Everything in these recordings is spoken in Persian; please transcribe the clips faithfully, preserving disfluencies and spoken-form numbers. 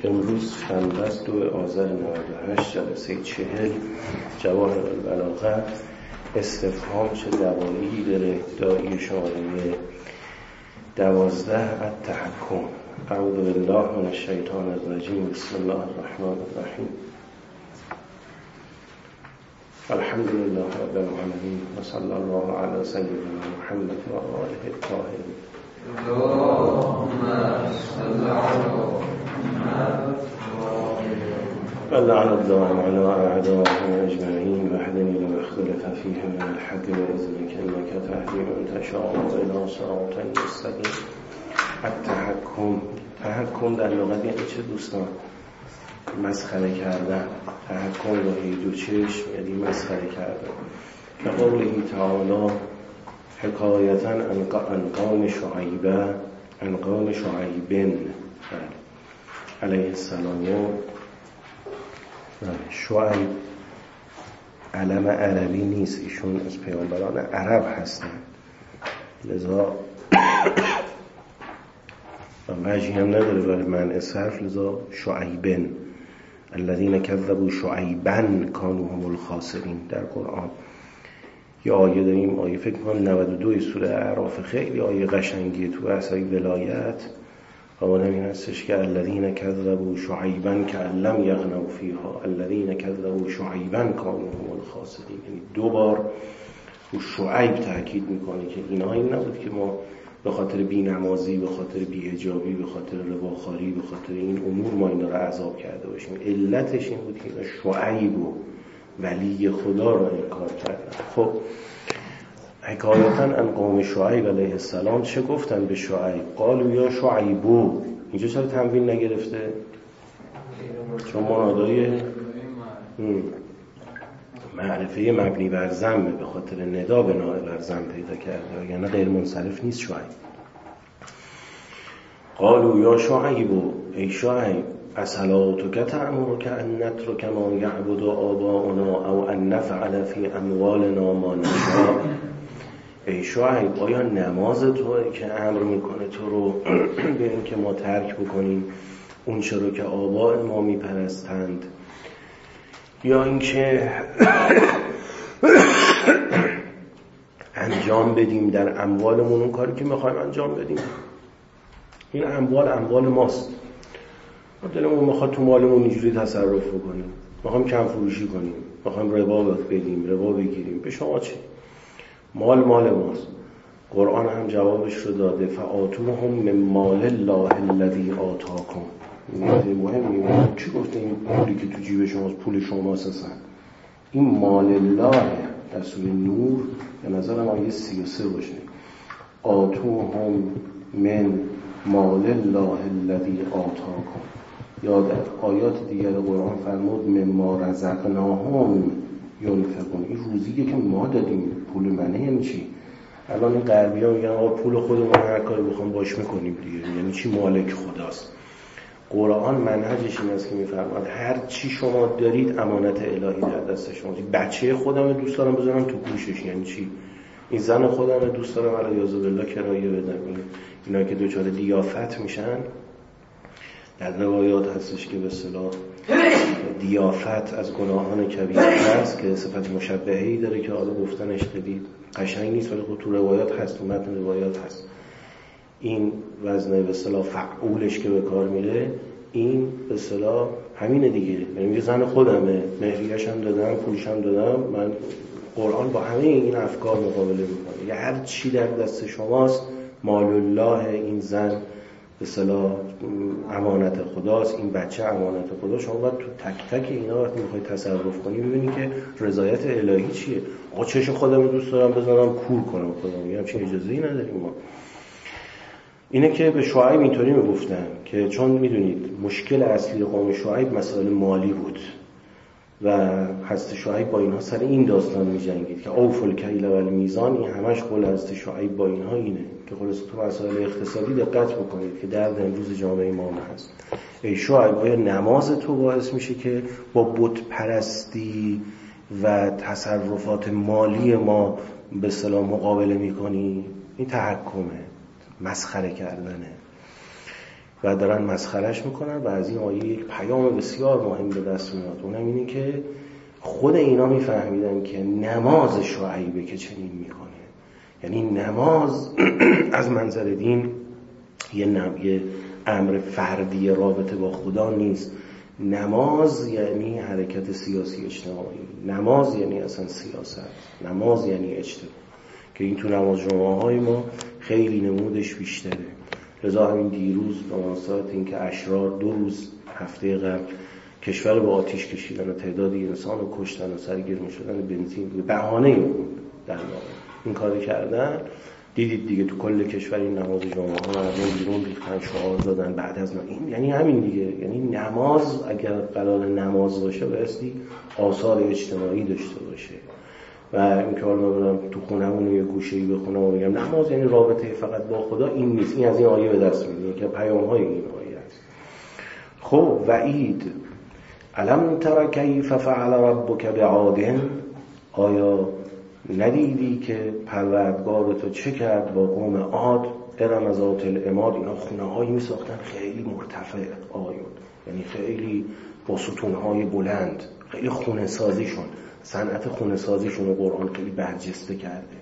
امروز شنبه است، دو آذر نود و هشت، جلسه چهل، جواهر البلاغه. استفهام چه دواعی داره؟ داعی شماره دوازده التحکم. اعوذ بالله من الشیطان الرجیم. بسم الله الرحمن الرحیم. الحمد لله رب العالمین و صلی الله علی سیدنا محمد و آله الطاهرین. اللهم صل علی محمد و لعن الله علی اعدائهم اجمعین و اهدنی لما اختلف فیه من الحق باذنک انک تهدی من تشاء الی صراط مستقیم. التحکم. تحکم در لغت یعنی چه دوستان؟ مسخره کردن. تحکم با هی دو چشم یعنی مسخره کردن. که قوله تعالی حکایتا عن قوم شعیب عن قوم شعیب علیه السلام. شعیب علم عربی نیست، ایشون از پیامبران عرب هستن، لذا وجهی هم نداره برای منع صرف، لذا شعیبن الذین کذبوا شعیبا کانوا هم الخاسرین. در قرآن یه آیه داریم، آیه فکر کنم نود و دو سوره اعراف، خیلی آیه قشنگیه تو اصحای ولایت. قوانم این هستش که الذین کذبوا شعیبا کأن لم یغنوا فیها الذین کذبوا شعیبا کانوا هم الخاسرین. یعنی دو بار رو شعیب تاکید میکنه که اینا این نبود که ما به خاطر بی‌نمازی، به خاطر بی‌حجابی، به خاطر رباخواری، به خاطر این امور ما اینا رو عذاب کرده باشیم. علتش این بود که اینا شعیب و ولی خدا رو انکار کردن. خب حکایتا عن قوم شعیب علیه السلام چه گفتن به شعیب؟ قالوا یا شعیبو. اینجا چرا تنوین نگرفته؟ چون منادای معرفه مبنی بر ضمه، به خاطر ندا بنا بر ضم پیدا کرده، یعنی غیر منصرف نیست شعیب. قالوا یا شعیبو، ای شعیب، اصلاتک تأمرک ان نترک ما یعبد آباؤنا او ان نفعل فی اموالنا ما نشاء. ای شعیب، آیا نماز توئه که امر میکنه تو رو به این که ما ترک بکنیم اون چرا که آباء ما میپرستند، یا اینکه انجام بدیم در اموالمون اون کاری که میخوایم انجام بدیم؟ این اموال اموال ماست، دلمون میخواد تو مالمون اینجوری تصرف بکنیم، میخوایم کم فروشی کنیم، میخوایم ربا بدیم، ربا بگیریم، به شما چه؟ مال مال ماست. قرآن هم جوابش رو داده، فآتوهم من مال الله الذی آتاکم. مهمه چی گفته؟ این پولی که تو جیب شماست پول شماست اصلا. این مال الله در سوره نور به نظرم آیه سی و سه باشه. آتوهم من مال الله الذی آتاکم. یا در آیات دیگر قرآن فرمود من ما رزقناهم ینفقون. این روزیه که ما دادیم، پول منه یعنی چی؟ الان این غربی‌ها میگن آقا پول خودمون هر کاری بخوام باش میکنیم دیگه، یعنی چی؟ مالک خداست. قرآن منهجش این است که میفرماد هر چی شما دارید امانت الهی در دست شماست. بچه خودم دوست دارم بذارم تو گوشش، یعنی چی؟ این زن خودم دوست دارم علیاذ بالله کرایه بدم. این اینا که دچار دیافت میشن، در روایات هستش که به اصطلاح دیافت از گناهان کبیره است که صفت مشبهه‌ای داره که حالا گفتنش خیلی قشنگ نیست، ولی خب تو روایات هست، تو متن روایات هست. این وزنه به اصطلاح فعولش که به کار میره، این به اصطلاح همینه دیگه. یعنی زن خودمه، مهریه‌ش هم دادم، پولش هم دادم، من قرآن با همه این افکار مقابله میکنه. یا هر چی در دست شماست مال الله، این زن به اصطلاح امانت خداست، این بچه امانت خداست. شما باید تو تک تک اینا وقتی میخوای تصرف کنی ببینی که رضایت الهی چیه. آقا چش خودم رو دوست دارم بزنم کور کنم خودم، میگم چه اجازه‌ای نداریم ما. اینه که به شعیب اینطوری میگفتن که چون میدونید مشکل اصلی قوم شعیب مسائل مالی بود و حضرت شعیب با اینها سر این داستان میجنگید که اوفوا الکیل والمیزان. این همش قول حضرت شعیب با اینها اینه که خلاص تو مسائل اقتصادی دقت بکنید که درد امروز جامعه ما هست. ای شعیب، آیا نماز تو باعث میشه که با بت پرستی و تصرفات مالی ما به اصطلاح مقابله میکنی؟ این تحکمه، مسخره کردنه. و دارن مسخرش میکنن و از این آیه یک پیام بسیار مهم به دست میاد. اونم اینه که خود اینا میفهمیدن که نماز شعیبه که چنین میکنه، یعنی نماز از منظر دین یه, نم... یه امر فردی رابطه با خدا نیست. نماز یعنی حرکت سیاسی اجتماعی، نماز یعنی اصلا سیاست، نماز یعنی اجتماع، که این تو نماز جمعه های ما خیلی نمودش بیشتره. لذا همین دیروز به مناسبت اینکه اشرار دو روز هفته قبل کشور به آتیش کشیدن و تعدادی انسان رو کشتن و سرگرم شدن بنزین به بهانه اون در واقع این کار کردن، دیدید دیگه تو کل کشور این نماز جمعه ها مردم بیرون ریختن، شعار دادن بعد از این، یعنی همین دیگه. یعنی نماز اگر قرار نماز باشه بایستی آثار اجتماعی داشته باشه. و این که حالا برم تو خونه‌مون یه گوشه‌ای بخونم و بگم نماز یعنی رابطه فقط با خدا، این نیست. این از این آیه به دست میاد که پیام‌های این آیه است. خب وعید الم تر کیف فعل ربک بعاد، آیا ندیدی که پروردگار تو چه کرد با قوم عاد؟ ارم ذات العماد، اینا خونه‌هایی می‌ساختن خیلی مرتفع آقایون، یعنی خیلی با ستون‌های بلند، خیلی خونه سازیشون، صنعت خونه سازیشون رو قرآن خیلی برجسته کرده.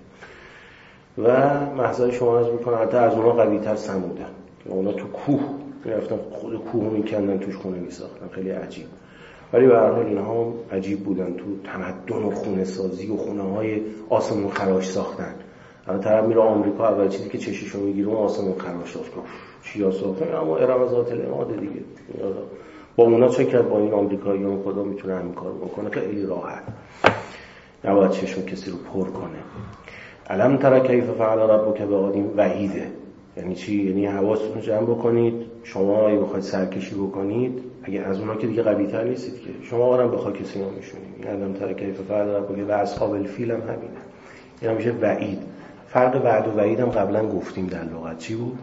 و محضر شما عرض میکنه حتی از اونا قوی‌تر ثمودن، اونا تو کوه میرفتن خود کوه میکندن توش خونه میساختن، خیلی عجیب. ولی به هر حال اینها هم عجیب بودن تو تمدن و خونه سازی و خونه های آسمون خراش ساختن. الان طرف میره آمریکا، اول چیزی که چشیشو میگیره اون آسمون خراش ساختن، چیا ساختن؟ اما ارم ذات العماد دیگه. با اونا چه کرد؟ با این آمریکاییان خدا میتونه همین کارو بکنه خیلی راحت، نباید چشم کسی رو پر کنه. الم تر کیف فعل ربک بعاد وعیده یعنی چی؟ یعنی حواستون رو جمع بکنید. شما اگه بخواید سرکشی بکنید، اگه از اونا که دیگه قوی‌تر نیستید که، شما آرام بخواد کسی نمیشونید. این الم تر کیف فعل ربک و اصحاب الفیل هم همینه، این هم میشه وعید. فرق وعد و وعید هم قبلا گفتیم در لغت چی بود؟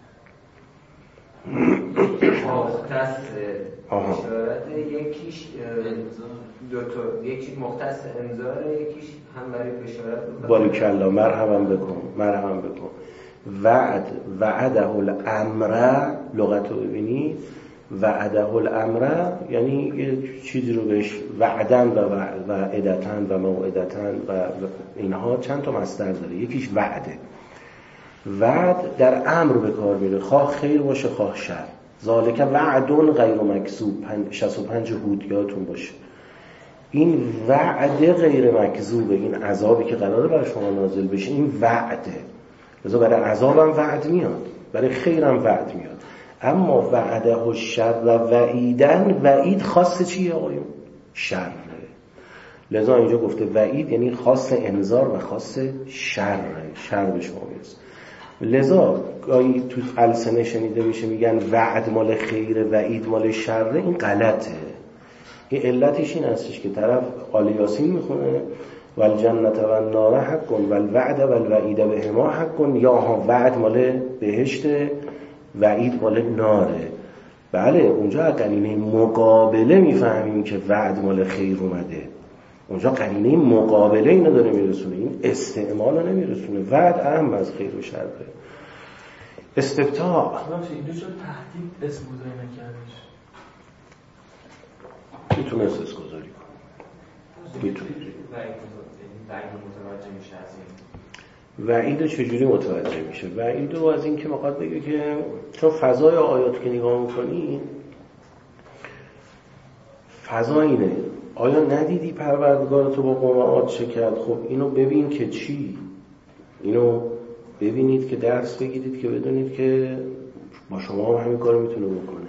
مختص اشارت، یکیش دو تا، یکی مختص انذاره، یکیش هم برای بشارت. باریکلا، مرحبا بکن مرحبا بکن. وعد وعده الامر، لغت رو ببینید، وعده الامر یعنی یه چیزی رو بهش وعدن و وعدتن و موعدتن و اینها چند تا مصدر داره. یکیش وعده، وعد در امر به کار میره، خواه خیر باشه خواه شر. ذالک وعدون غیر مکذوب، شصت و پنج هود یادتون باشه. این وعده غیر مکذوبه، این عذابی که قراره برای شما نازل بشه این وعده. لذا برای عذابم وعد میاد، برای خیرم وعد میاد. اما وعده و شر و وعیدن، وعید خاص چیه آقایون؟ شره. لذا اینجا گفته وعید یعنی خاص انذار و خاص شر، شر به شما میرسه. لذا گاهی تو السنه شنیده میشه میگن وعد مال خیره وعید مال شره، این غلطه. این علتش این هستش که طرف آل یاسین میخونه والجنت و النار حق والوعد والوعید بهما حق، یا ها وعد مال بهشت وعید مال ناره. بله اونجا قرینه مقابله میفهمیم که وعد مال خیر اومده، اونجا قرینه مقابله اینو داره میرسونه، این استعمال رو نمیرسونه. وعد اهم از خیر و شر. استبتاع اینجا شد تهدید اسم گذاری نکردش، میتونست اسم گذاری کنه. میتونه وعید چجوری متوجه میشه؟ وعید رو از این که مقاد بگه که چون فضای آیات که نگاه میکنی فضا اینه، آیا ندیدی پروردگار تو با قوم عاد چه کرد؟ خب اینو ببین که چی؟ اینو ببینید که درس بگیرید که بدونید که با شما هم همین کارو میتونه بکنه.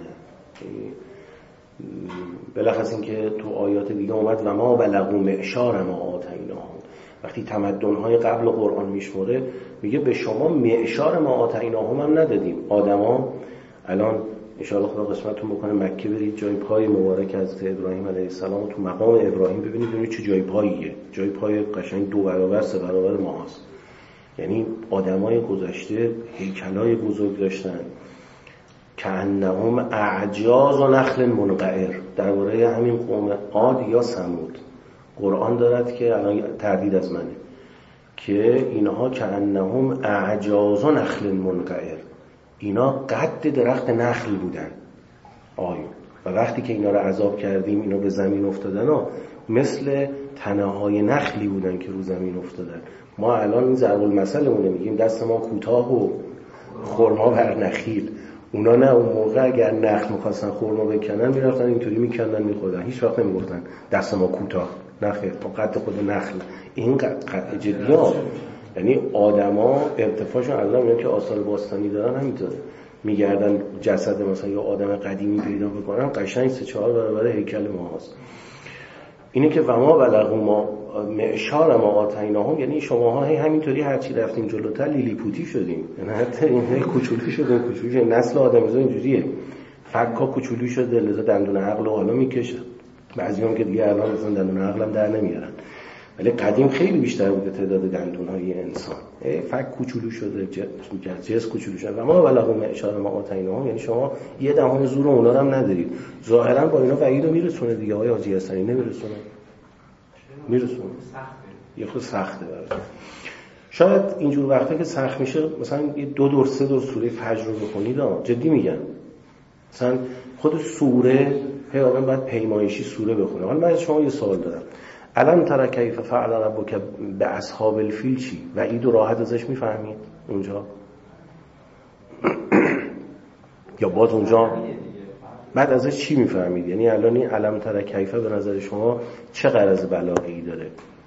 بلخص این که تو آیات دیگه اومد و ما بلغوا معشار ما آتیناهم، وقتی تمدن‌های قبل قرآن میشموره میگه به شما معشار ما آتیناهم هم ندادیم. آدما الان ان شاء الله خدا قسمتتون بکنه مکه برید، جای پای مبارک حضرت ابراهیم علیه السلام تو مقام ابراهیم ببینید، ببینید چه جای پاییه. جای پای قشنگ دو برابر سه برابر ماست. یعنی آدمای گذشته هیکلای بزرگ داشتن کأنهم اعجاز و نخل منقعر. درباره همین قوم عاد یا ثمود قرآن دارد که الان تردید از منه که اینها کأنهم اعجاز و نخل منقعر، اینا قد درخت نخل بودن آیون، و وقتی که اینا رو عذاب کردیم اینا به زمین افتادن ها مثل تنه های نخلی بودن که رو زمین افتادن. ما الان این ضرب المثلمونه میگیم دست ما کوتاه و خرما بر نخیل. اونا نه، اون موقع اگر نخل می‌خواستن خرما بکنن میرفتن اینطوری میکندن میخوردن، هیچ وقت نمیگفتن دست ما کوتاه، نه خیر، ما قد خود نخل. این قد جدی ها، یعنی آدما ارتفاعشون الان میگن که آثار باستانی دارن همینطوره، میگردن جسد مثلا یا آدم قدیمی پیدا بکنن قشنگ سه چهار برابر هیکل ما هست. اینه که و ما بلغوا ما معشار ما آتیناهم، یعنی شماها همینطوری هرچی رفتیم جلوتر لیلیپوتی شدیم، یعنی حتی این کوچولی شدیم کوچولی شدیم. نسل آدمیزا اینجوریه، فکا کوچولی شده لذا دندون عقل رو حالا میکشه، بعضیام که دیگه الان مثلا دندون عقلم در نمیارن، ولی قدیم خیلی بیشتر بوده تعداد دندون‌های انسان. فک کوچولو شده، جسم کوچولو شده. و ما بلغوا معشار ما آتیناهم، یعنی شما یه دهم زور اونا رو هم ندارید. ظاهرا با اینا وعید رو میرسونه دیگه. آقای حاجی حسنی نمیرسونه؟ میرسونه. یه خود سخته برای شاید اینجور وقتا که سخت میشه مثلا یه دو دور سه دور سوره فجر رو بخونید. جدی میگم، مثلا خود سوره پیامبر باید پیمایشی سوره بخونه. حالا من از شما یه سوال دارم، الان ترى کیف فعل ربک باصحاب الفیل چی؟ و عید و راحت ازش میفهمید اونجا؟ یا باز اونجا بعد ازش چی میفهمید؟ یعنی الان این الم ترى کیف به نظر شما چه غرض بلاغه‌ای داره؟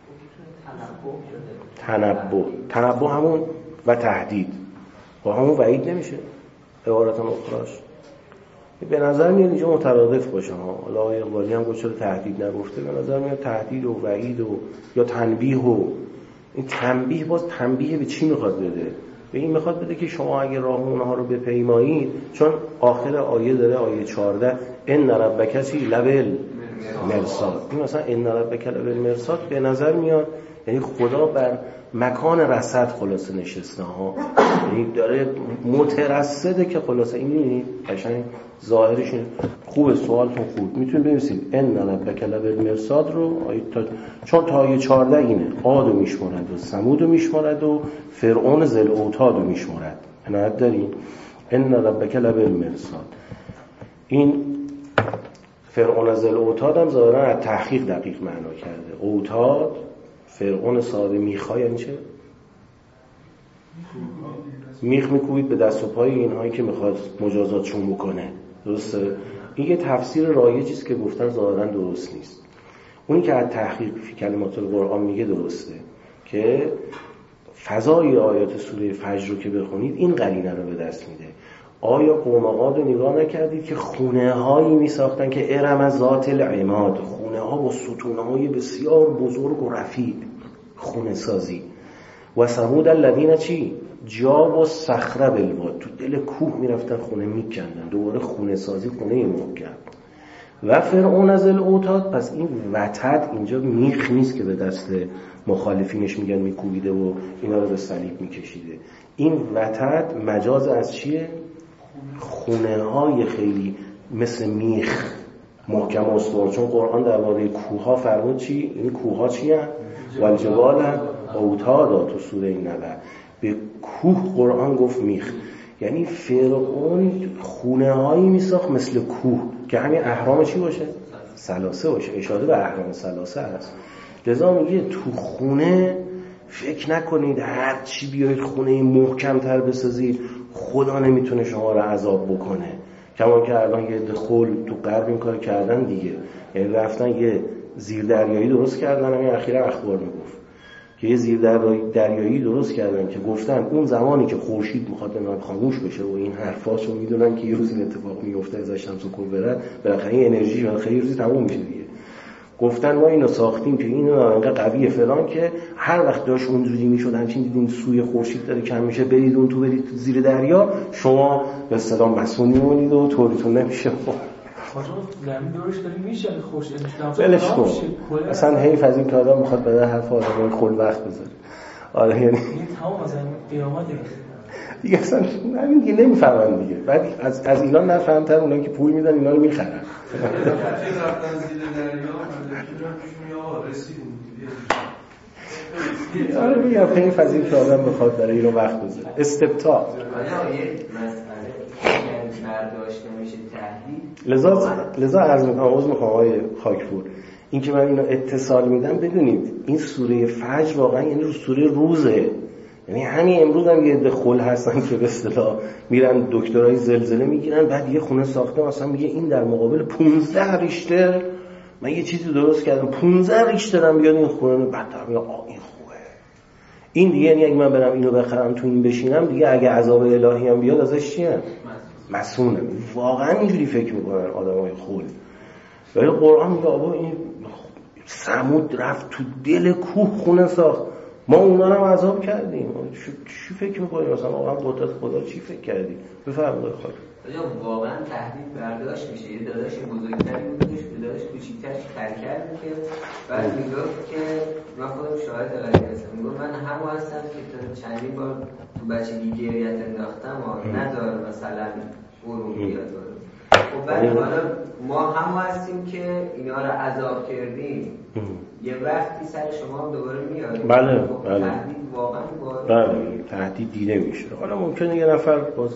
تنبؤ. تنبؤ همون و تهدید با همون وعید نمیشه عبارت اخراش؟ به نظر میاد اینجا مترادف باشه ها. حالا آقای اقبالی هم گفت چرا تهدید نگفته، به نظر میاد تهدید و وعید و یا تنبیه، و این تنبیه باز تنبیه به چی میخواد بده؟ به این میخواد بده که شما اگه راه اونها رو بپیمایید، چون آخر آیه داره، آیه چهارده ان ربک لبل مرصاد. این مثلا ان ربک لبل مرصاد به نظر میاد یعنی خدا بر مکان رصد خلاصه نشسته ها، یعنی داره مترصده که خلاصه این میبینید قشنگ ظاهرش خوبه. سوالتون خوب، میتونید بنویسید ان ربک لبالمرصاد رو آیه تا... چون تا آیه چهارده اینه، عاد رو میشمارد و ثمود رو میشمارد و فرعون ذی الاوتاد رو میشمارد. عنایت دارین ان ربک لبالمرصاد. این فرعون ذی الاوتاد هم ظاهرا از تحقیق دقیق معنا کرده. اوتاد فرعون صاحب میخا یعنی چه؟ میخ میکوبید به دست و پای اینهایی که میخواد مجازاتشون بکنه. درسته؟ این یه تفسیر رایجی است که گفتن ظاهرا درست نیست. اونی که از تحقیق فی کلمات القرآن میگه درسته، که فضای آیات سوره فجر رو که بخونید این قرینه رو به دست میده. آیا قوم عاد رو نگاه نکردید که خونه هایی می ساختن که ارم ذات العماد، خونه ها با ستون های بسیار بزرگ و رفیع، خونه سازی. و ثمود الذین چی؟ جاب و صخره بالواد، تو دل کوه می رفتن خونه می کندن، دوباره خونه سازی، خونه محکم. و فرعون از الاوتاد. پس این وتد اینجا میخ نیست که به دست مخالفینش میگن میکوبیده و اینا رو به صلیب میکشیده. این وتد مجاز از چیه؟ خونه های خیلی مثل میخ محکم و استوار. چون قرآن درباره کوه ها فرمود چی؟ این کوه ها چی هست؟ والجبال اوتادا تو سوره نبأ. به کوه قرآن گفت میخ، یعنی فرعون خونه هایی میساخت مثل کوه که همین اهرام چی باشه؟ ثلاثه باشه. اشاره به اهرام ثلاثه هست. لذا میگه تو خونه فکر نکنید هر چی بیایید خونه محکم تر بسازید خدا نمیتونه شما رو عذاب بکنه. کما که الان یه دخول تو غرب این کار کردن دیگه، یعنی رفتن یه زیر دریایی درست کردن. همین اخیرا اخبار میگفت که یه زیر دریایی درست کردن که گفتن اون زمانی که خورشید میخواد انقدر خاموش بشه و این حرفاشو میدونن که یه روز این اتفاق میفته ازش شمس و کبرا، بالاخره این انرژی بالاخره یه روزی تموم میشه دیگه. گفتن ما اینو ساختیم که اینو انقدر قویه فلان که هر وقت داش اونجوری میشد همچین دیدین سوی خورشید داره کم میشه، برید اون تو، برید تو زیر دریا، شما به اصطلاح مسئولی مونید و طوریتون نمیشه. خاطر زمین دورش داره میشه خورشید بلش کن. اصلا حیف از این که آدم میخواد به حرف آدم خل وقت بذاره. آره یعنی این تمام مثلا قیامت دیگه اصلا همین دیگه نمیفهمن دیگه. بعد از از اینا نفهمتر اونایی که پول میدن اینا رو میخرن. رفتن زیر دریا، من داشتم پیش میاد رسیدیم دیگه. آره میگم خیلی فضیل که آدم بخواد برای اینو وقت بذاره. استبطاء آیا یه مسئله برداشت نمیشه تهدید؟ لذا لذا عرض میکنم عذر میخوام آقای خاکپور، این که من اینو اتصال میدم بدونید این سوره فجر واقعا یعنی سوره روزه، یعنی همین امروز هم یه دخول هستن که به اصطلاح میرن دکترای زلزله میگیرن، بعد یه خونه ساخته مثلا میگه این در مقابل پانزده ریشتر من یه چیزی درست کردم، پانزده ریشتر هم بیاد این خونه، بعد میگه آ این خوبه. این دیگه یعنی اگه من برم اینو بخرم تو این بشینم دیگه اگه عذاب الهی هم بیاد ازش چیه؟ مسئولم. واقعا اینجوری فکر میکنن آدمای خول. ولی قرآن میگه آبا این ثمود رفت تو دل کوه خونه ساخت، ما اونا رو عذاب کردیم. چی فکر میکنی مثلا واقعا قدرت خدا چی فکر کردی؟ بفرمایید خواهد. آیا واقعا تهدید برداشت میشه؟ یه داداش بزرگتری بودش، داداش کوچیک‌ترش کرکر می‌کرد، بعد میگفت که من خودم شاهد قضیه هستم، میگفت من همون هستم که تا چندین بار تو بچگی گریت انداختم و ندار مثلا برون بیاد برون. خب بعد حالا ما هم هستیم که اینا رو عذاب کردیم، یه وقتی سر شما هم دوباره میاد. بله خب بله تهدید واقعا باید بله تهدید دیده میشه. حالا ممکنه یه نفر باز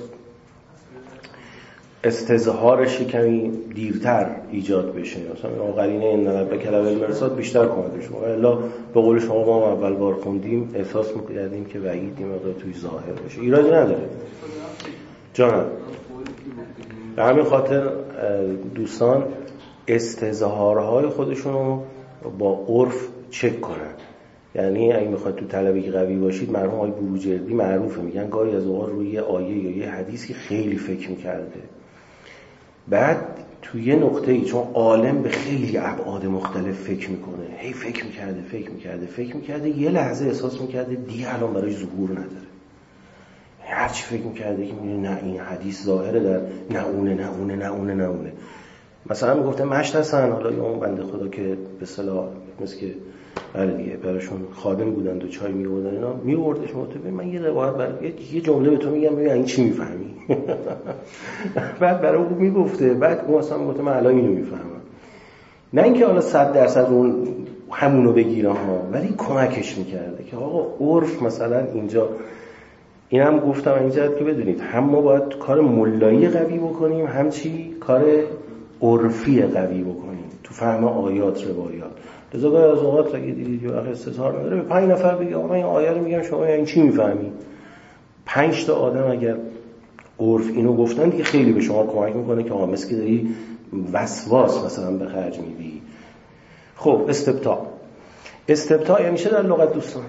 استظهارش کمی دیرتر ایجاد بشه، مثلا آخرین این نبه کلمه المرصاد بیشتر کمکش می‌کنه. الا به قول شما ما اول بار خوندیم احساس می‌کردیم که وعید این مقدار توی ظاهر باشه، ایرادی نداره جانم. به همین خاطر دوستان استظهارهای خودشون رو با عرف چک کنن. یعنی اگه میخواد تو طلبه قوی باشید، مرحوم آقای بروجردی معروفه میگن گاهی از اوقات روی یه آیه یا یه حدیثی خیلی فکر میکرده، بعد تو یه نقطه‌ای چون عالم به خیلی ابعاد مختلف فکر میکنه، هی فکر میکرده فکر میکرده فکر میکرده یه لحظه احساس میکرده دیگه الان برای ظهور نداره. هر چی فکر میکرده که میگه نه این حدیث ظاهره در نه اونه نه اونه نه اونه نه اونه. مثلا میگفته مشت حسن، حالا یا اون بنده خدا که به اصطلاح مثل که بله دیگه براشون خادم بودن و چای میوردن اینا، میوردش مطمئن من یه روایت برای یه جمله به تو میگم ببین این چی میفهمی. بعد برای اون میگفته، بعد اون اصلا میگفته من الان اینو میفهمم. نه اینکه حالا صد درصد اون همونو بگیره ها، ولی کمکش میکرده که آقا عرف مثلا اینجا اینم گفتم اینجا که بدونید هم ما باید کار ملایی قوی بکنیم، هم چی کار عرفی قوی بکنیم تو فهم آیات روایات. لذا گاهی از اوقات اگه دیدید یه وقت استظهار نداره به پنج نفر بگه آقا من این آیه رو میگم شما این چی میفهمی؟ پنج تا آدم اگر عرف اینو گفتن دیگه خیلی به شما کمک میکنه که آقا مثل که داری وسواس مثلا به خرج میدی. خب استبطاء استبطاء یعنی چه در لغت دوستان؟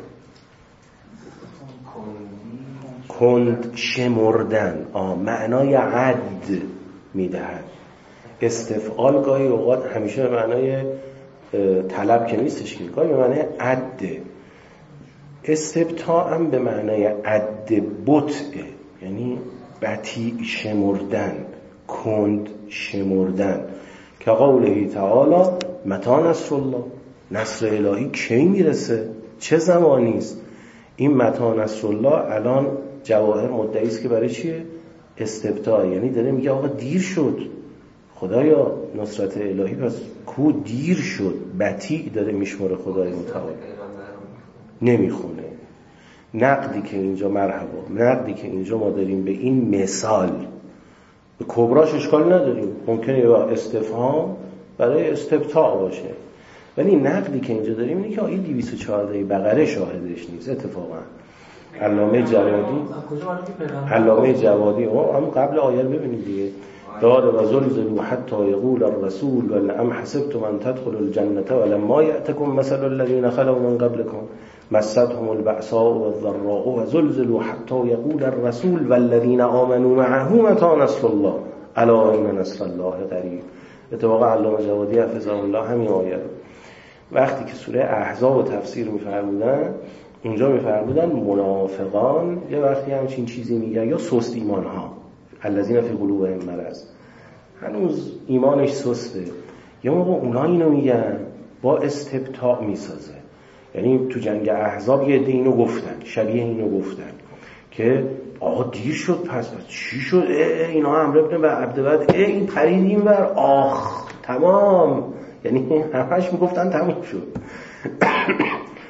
کند شمردن. آه معنای عد میدهد. استفعال گاهی اوقات همیشه به معنای طلب که نیستش که گاهی به معنای عده. استبطاء هم به معنای عد بطعه، یعنی بطیء شمردن، کند شمردن. که قوله تعالی متی نصر الله، نصر الهی کی میرسه، چه زمانی است؟ این متی نصر الله الان جواهر مدعی است که برای چیه؟ استبطاء، یعنی داره میگه آقا دیر شد خدایا نصرت الهی، پس کو دیر شد. بطیء داره میشمره خدای متعال، نمیخونه. نقدی که اینجا مرحبا نقدی که اینجا ما داریم به این مثال به کبراش اشکال نداریم، ممکنه با استفهام برای استبطاء باشه، ولی نقدی که اینجا داریم اینه که آیه دویست و چهارده بقره شاهدش نیست. اتفاقا علامه جوادی علامه جوادی هم قبل آیه رو ببینید دیگه، دار و زلزلوا حتی یقول الرسول ولئن حسبتم ان تدخلوا الجنة ولما یأتکم مثل الذین خلوا من قبلکم مستهم البأساء والضراء وزلزلوا حتی یقول الرسول والذین آمنوا معه متی نصر الله الا ان نصر الله قریب. اتفاقا علامه جوادی حفظه الله همین آیه رو وقتی که سوره احزاب رو تفسیر می‌فرمودن اونجا می‌فرمودن منافقان یه وقتی همچین چیزی میگن یا سست ایمان ها الذین فی قلوبهم مرض، هنوز ایمانش سسته، یه موقع اونا اینو میگن با استبطاء میسازه. یعنی تو جنگ احزاب یه عده اینو گفتن، شبیه اینو گفتن که آقا دیر شد، پس پس چی شد؟ اینا امر ابن و عبدبد این پرید این ور، آخ تمام، یعنی همش میگفتن تمام شد.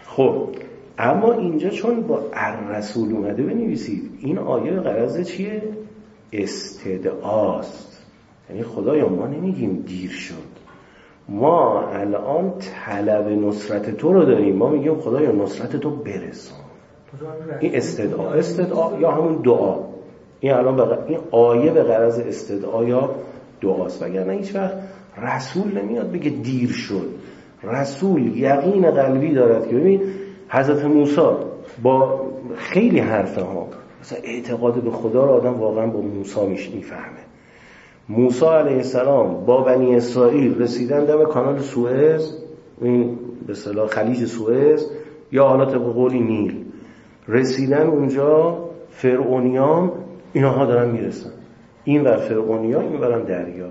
خب اما اینجا چون با الرسول اومده بنویسید، این آیه به غرض چیه؟ استدعاست. یعنی خدایا ما نمیگیم دیر شد، ما الان طلب نصرت تو رو داریم، ما میگیم خدایا نصرت تو برسان. این استدعا، استدعا یا همون دعا. این الان بغ... این آیه به غرض استدعا یا دعاست، وگرنه هیچ وقت رسول نمیاد بگه دیر شد. رسول یقین قلبی دارد که ببین حضرت موسی با خیلی حرفه ها، مثلا اعتقاد به خدا رو آدم واقعا با موسی میفهمه. موسی علیه السلام با بنی اسرائیل رسیدن دم کانال سوئز، این به اصطلاح خلیج سوئز یا حالا طبق قولی نیل، رسیدن اونجا فرعونیان اینها دارن میرسن، این ور فرعونیان این ورم دریا.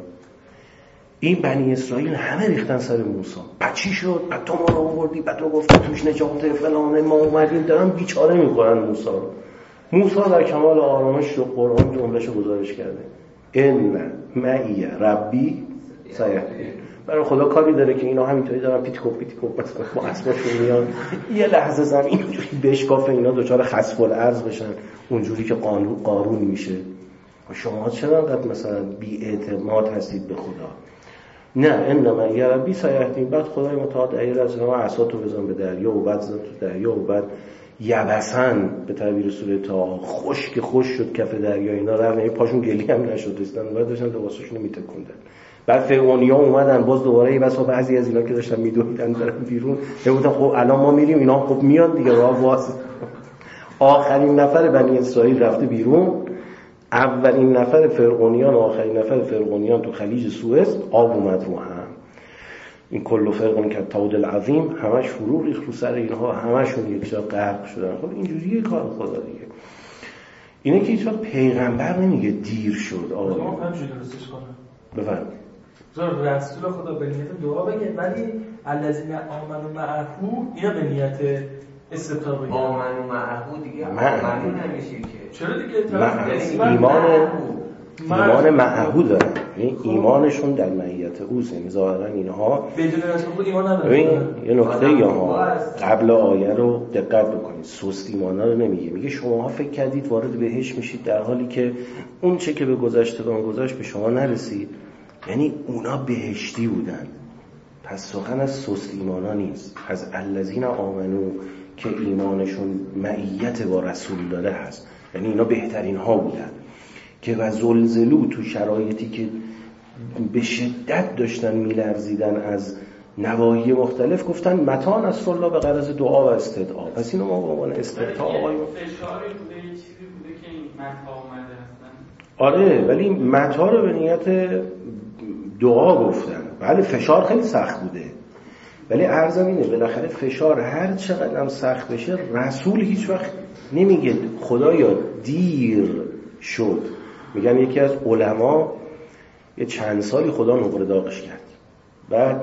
این بنی اسرائیل همه ریختن سر موسی. بعد چی شد؟ بعد تو ما رو آوردی، بعد تو گفتی توش نجات فلانه، ما اومدیم دارن بیچاره میکنن موسی رو. موسی در کمال آرامش و قرآن جملهشو گزارش کرده، ان معی ربی سیهدین. برای خدا کاری داره که اینا همینطوری دارن پیتیکو پیتیکو مثلا با اسباشون میان، یه لحظه زمین اینجوری بشکافه اینا دوچار خسف الارض بشن، اونجوری که قانون قارون میشه. شما چرا انقدر مثلا بی اعتماد هستید به خدا؟ نه، ان معی ربی سیهدین. بعد خدای متعال ایل از ما عصاتو بزن به دریا و بعد زد تو دریا و بعد یبسن به تعبیر سوره تا خشک خوش شد کف دریا. اینا رفتن، یعنی پاشون گلی هم نشد، رسیدن بعد داشتن لباساشون رو میتکوندن. بعد فرعونیا اومدن باز دوباره ای بسا بعضی از اینا که داشتن میدویدن برن بیرون، گفتن خب الان ما میریم، اینا خب میان دیگه راه واس. آخرین نفر بنی اسرائیل رفته بیرون، اولین نفر فرعونیان و آخرین نفر فرعونیان تو خلیج سوئز آب اومد رو هم. این کل فرقون که تاود العظیم همش فرو ریخت رو سر اینها، همشون یک جا غرق شدن. خب اینجوریه کار خدا دیگه. اینه که هیچ وقت پیغمبر نمیگه دیر شد. آقا ما هم شده درستش کنم. بفرمایید. زور رسول خدا به نیت دعا بگه، ولی الذین آمنوا معه اینا به نیت استبطاء بگه. آمنوا معه دیگه آمنو نمیشه که. چرا دیگه؟ ایمان ایمان معهو دارن، یعنی ایمانشون در معیت اوست. یعنی ظاهرا اینها بدون رسول خود ایمان ندارن. ببین یه نکته یا قبل آیه رو دقت بکنید، سست ایمانا رو نمیگه، میگه شماها فکر کردید وارد بهشت میشید در حالی که اون چه که به گذشتگان گذشت به شما نرسید. یعنی اونا بهشتی بودن. پس سخن از سست ایمانا نیست، از الذین آمنو که ایمانشون معیت با رسول داره هست. یعنی اینا بهترین ها بودن که و زلزلو تو شرایطی که به شدت داشتن میلرزیدن از نواحی مختلف، گفتن متان از الله به غرض دعا و استدعا. پس اینو ما به عنوان استدعا آقایون فشاری بوده، یه چیزی بوده که این متا اومده هستن. آره، ولی متا رو به نیت دعا گفتن. بله فشار خیلی سخت بوده، ولی عرضم اینه بالاخره فشار هر چقدر هم سخت بشه، رسول هیچ وقت نمیگه خدایا دیر شد. میگن یکی از علما یه چند سالی خدا نقره داغش کرد، بعد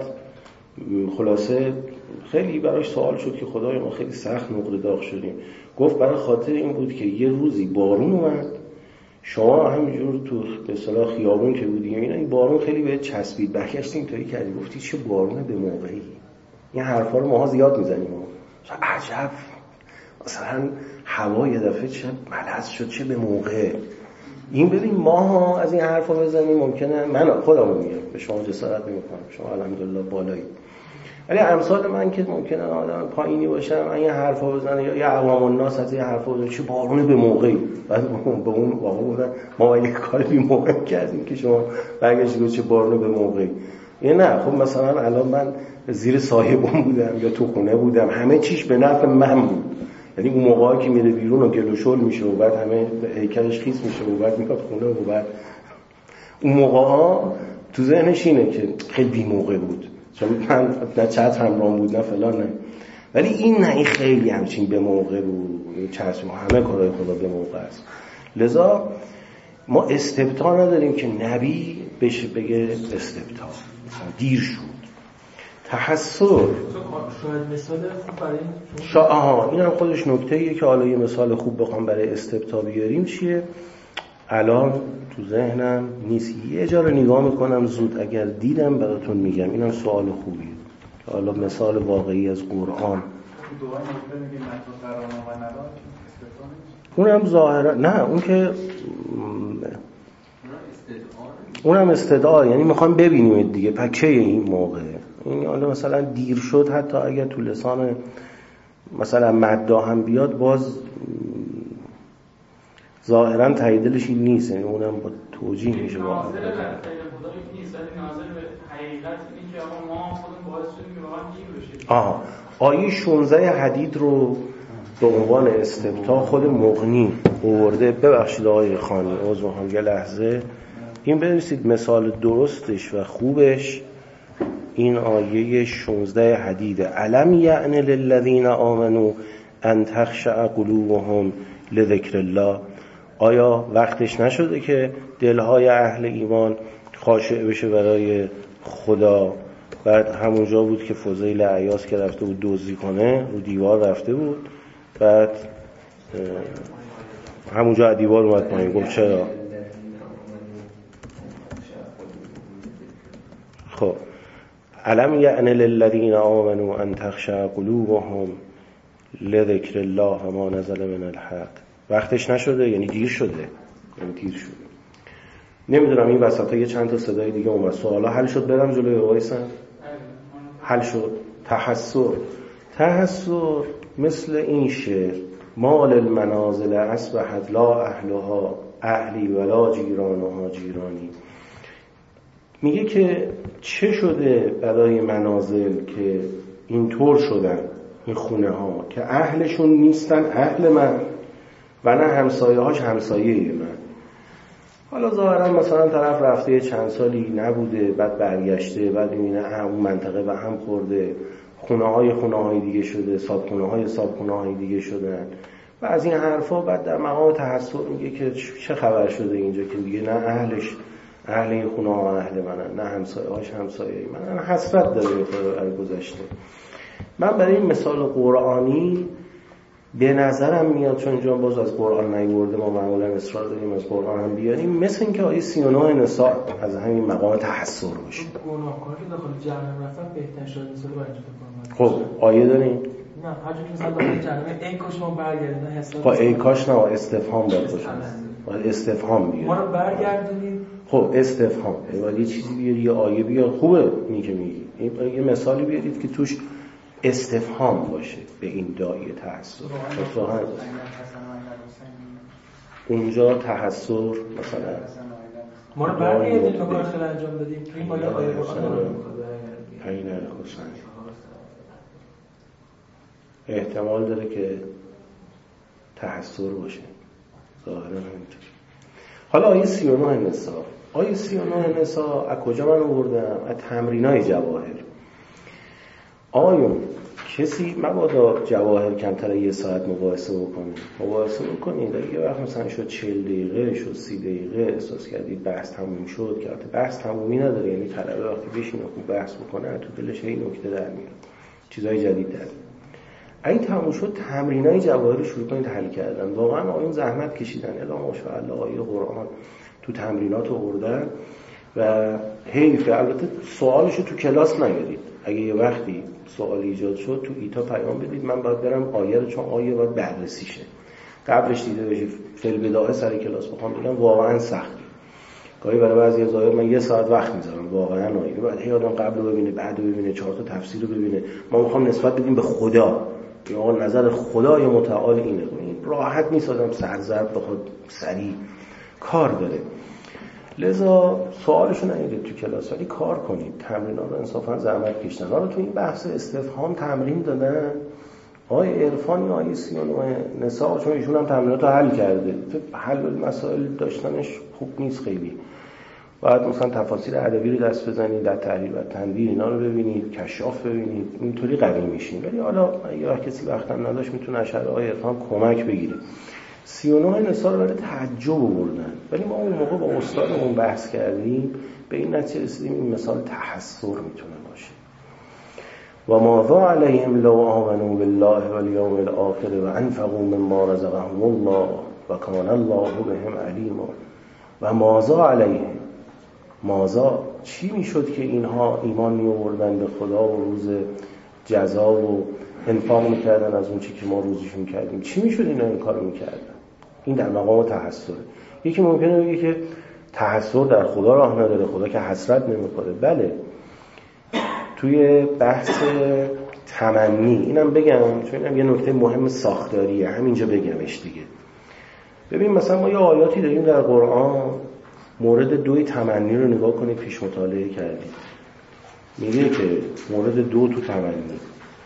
خلاصه خیلی براش سوال شد که خدای ما خیلی سخت نقره داغ شدیم. گفت برای خاطر این بود که یه روزی بارون اومد، شما همینجور تو به اصطلاح خیابون که بودیم اینا، این بارون خیلی بهت چسبید، برگشتیم اینطوری کردی گفتی چه بارونه به موقعی. این حرفا رو ماها زیاد میزنیم، عجب مثلا هوا یه دفعه چه ملحظ شد چه به موقع. این ببین ما از این حرفا بزنیم ممکنه، من خودم رو میگم به شما جسارت نمیکنم، شما الحمدلله بالایی، ولی امثال من که ممکنه آدم پایینی باشم این حرفا بزنه یا یه عوام الناس از این حرفا بزنه چه بارونه به موقعی، بعد به اون واقعا بودن ما یه کار بی موقع کردیم که شما برگشتید چه بارونه به موقعی. یه نه خب مثلا الان من زیر سایه‌بون بودم یا تو خونه بودم، همه چیش به نفع من بود. یعنی اون موقعی که میره بیرون و گل و شل میشه و بعد همه هیکلش خیس میشه و بعد میاد خونه و بعد اون موقعا تو ذهنش اینه که خیلی بی موقع بود، چون من نه چت همراه بود نه فلان، نه. ولی این نه، این خیلی همچین به موقع بود، چشم همه کارهای خدا به موقع است. لذا ما استبطاء نداریم که نبی بشه بگه استبطاء دیر شد. تحسر شاید مثال خوب برای شا... آها این هم خودش نکته‌ایه که حالا یه مثال خوب بخوام برای استبطاء بیاریم چیه الان تو ذهنم نیست، یه جا رو نگاه میکنم زود اگر دیدم براتون میگم. اینم سوال خوبیه که حالا مثال واقعی از قرآن تو دعای نکته میگه متن قرآن و ندار استفاده میشه. اونم ظاهرا نه، اون که اونم استدعا، یعنی میخوام ببینیم دیگه پکه این موقع این حالا مثلا دیر شد، حتی اگر تو لسان مثلا مدا هم بیاد باز ظاهرا تاییدلش این نیست، یعنی اونم با توجیه میشه با ناظر به خیر خدا نیست، ولی ناظر به حقیقت این که آقا ما خودمون باعث شدیم که واقعا دیر بشه. آها، آیه شانزده حدید رو به عنوان استبطاء خود مغنی آورده. ببخشید آقای خانی عذر میخوام یه لحظه این بنویسید، مثال درستش و خوبش این آیه شانزده حدید. الم یعن للذین آمنوا ان تخشع قلوبهم لذکر الله. آیا وقتش نشده که دلهای اهل ایمان خاشع بشه برای خدا؟ بعد همونجا بود که فضیل عیاض که رفته بود دزدی کنه رو دیوار رفته بود، بعد همونجا دیوار اومد پایین گفت چرا؟ خب الم یعن للذین آمنوا ان تخشع قلوبهم لذکر الله ما نزل من الحق. وقتش نشده یعنی دیر شده، یعنی دیر شده. نمیدونم این وسطا یه چند تا صدای دیگه اومد. سوالا حل شد؟ برم جلوی وایسن؟ حل شد. تحسر تحسر مثل این شعر: مال المنازل اصبحت لا اهلها اهلی ولا جیرانها جیرانی. میگه که چه شده برای منازل که اینطور شدن، این خونه ها که اهلشون نیستن اهل من و نه همسایه هاش همسایه من. حالا ظاهرا مثلا طرف رفته چند سالی نبوده، بعد برگشته، بعد میبینه اون منطقه به هم خورده، خونه های خونه های دیگه شده، ساب خونه های ساب خونه های دیگه شدن و از این حرفا. بعد در مقام تحسر میگه که چه خبر شده اینجا که دیگه نه اهلش اهل این خونه ها اهل منن، نه همسایه هاش همسایه منن. حسرت داره برای گذشته. من برای این مثال قرآنی به نظرم میاد، چون اینجا باز از قرآن نیورده، ما معمولا اصرار داریم از قرآن هم بیاریم، مثل اینکه آیه سی و نه نساء از همین مقام تحسر باشه. گناهکار که داخل جهنم رفتن بهترین شاید مثال برای اینجا خب آیه داریم؟ نه هر جور که مثلا داخل جهنم ای کاش ما برگردیم حساب. خب ای کاش نه، استفهام باید باشه، باید استفهام بیاد. ما رو برگردونید. خب استفهام باید یه چیزی بیاد، یه آیه بیاد. خوبه این که میگی، یه مثالی بیارید که توش استفهام باشه به این داعیه تحسر. مثلا اونجا تحسر مثلا ما رو برگردید تا کار خیلی انجام بدیم توی این آیه آیه این احتمال داره که تحسر باشه ظاهرا همینطور. حالا آیه سی و نه نساء، آیه سی و نه نساء از کجا من آوردم؟ از تمرینای جواهر. آیون کسی مبادا جواهر کمتر یه ساعت مباحثه بکنه مباحثه بکنید. اگه یه وقت مثلا شد چهل دقیقه شد سی دقیقه احساس کردید بحث تموم شد، که البته بحث تمومی نداره، یعنی طلبه وقتی بشینه خوب بحث بکنه تو دلش این نکته در میاد، چیزای جدید در میاد. این تموم شد تمرینای جواهر شروع کنید حل کردن. واقعا آیون زحمت کشیدن، الا ماشاءالله آیه قرآن تو تمرینات آوردن و حیفه. البته سوالشو تو کلاس نیارید، اگه یه وقتی سوال ایجاد شد تو ایتا پیام بدید، من باید برم آیه رو، چون آیه باید بررسی شه قبلش دیده بشه. فعل بداعه سر کلاس بخوام بگم واقعا سخته. گاهی برای بعضی از آیات من یه ساعت وقت میذارم واقعا آیه بعد هی آدم قبل رو ببینه بعد رو ببینه چهار تا تفسیر رو ببینه. ما میخوام نسبت بدیم به خدا، یا آقا نظر خدای متعال اینه. این راحت نیست آدم سرزرب بخواد سریع کار داره. لذا سوالشو نگیرید تو کلاس، ولی کار کنید. تمرین ها رو انصافا زحمت کشیدن. حالا تو این بحث استفهام تمرین دادن آیه عرفان آیه سی و نه نساء، چون ایشون هم تمرینات رو حل کرده. حل مسائل داشتنش خوب نیست خیلی. باید مثلا تفاسیر ادبی رو دست بزنید، در تحلیل و تنویر اینا رو ببینید، کشاف ببینید، اینطوری قوی میشین. ولی حالا اگه وقت کسی وقت هم نداشت میتونه اشعار آیه عرفان کمک بگیره. سی و نه نساء رو برای تعجب آوردن، ولی ما اون موقع با استادمون بحث کردیم به این نتیجه رسیدیم این مثال تحسر میتونه باشه. و ماذا علیهم لو آمنوا بالله والیوم الاخر و انفقوا مما رزقهم الله و کان الله بهم علیما. و ماذا علیهم، ماذا چی میشد که اینها ایمان می آوردن به خدا و روز جزا و انفاق میکردن از اون چی که ما روزیشون کردیم، چی میشد اینا این کارو میکردن؟ این در مقام تحسره. یکی ممکنه بگه که تحسر در خدا راه نداره، خدا که حسرت نمیخوره. بله، توی بحث تمنی اینم بگم، چون اینم یه نکته مهم ساختاریه، همینجا بگمش دیگه. ببین مثلا ما یه آیاتی داریم در قرآن، مورد دوی تمنی رو نگاه کنید، پیش مطالعه کردید، میگه که مورد دو تو تمنی،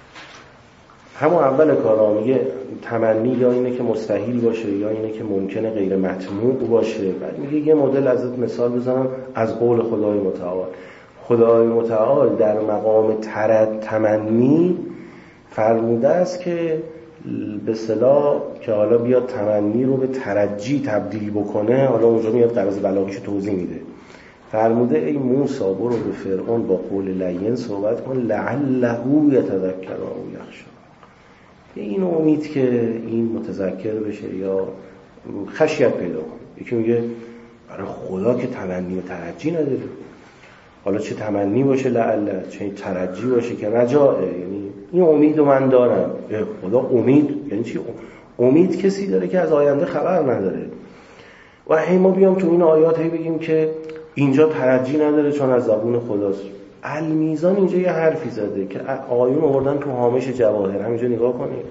همون اول کارا میگه تمنی یا اینه که مستحیل باشه یا اینه که ممکنه غیر مطموع باشه. بعد میگه یه مدل ازت مثال بزنم از قول خدای متعال. خدای متعال در مقام ترد تمنی فرموده است که به اصطلاح که حالا بیاد تمنی رو به ترجی تبدیل بکنه، حالا اونجا میاد غرض بلاغیشو توضیح میده. فرموده ای موسی برو به فرعون با قول لین صحبت کن لعله یتذکر او یخشی، این امید که این متذکر بشه یا خشیت پیدا کنه. یکی میگه برای خدا که تمنی و ترجی نداره، حالا چه تمنی باشه لعله، چه ترجی باشه که رجاءه، یعنی این امیدو من دارم. خدا امید یعنی چی؟ امید کسی داره که از آینده خبر نداره. و هی ما بیام تو این آیات هی بگیم که اینجا ترجی نداره چون از زبون خداست. المیزان اینجا یه حرفی زده که آیون آوردن تو هامش جواهر، همینجا نگاه کنید،